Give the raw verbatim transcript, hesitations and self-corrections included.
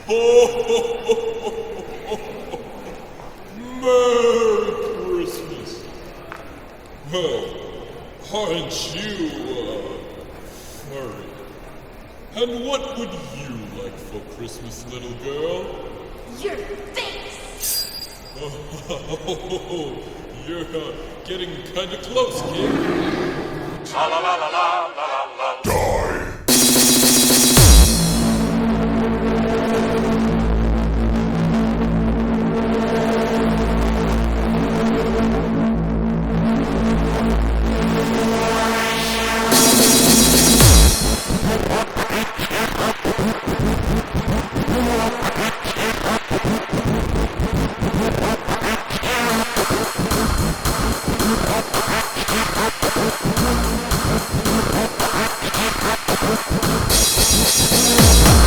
Merry Christmas. Well, aren't you, uh, furry? And what would you like for Christmas, little girl? Your face! Oh, you're uh, getting kinda close, kid. La la la la la la la. Die! La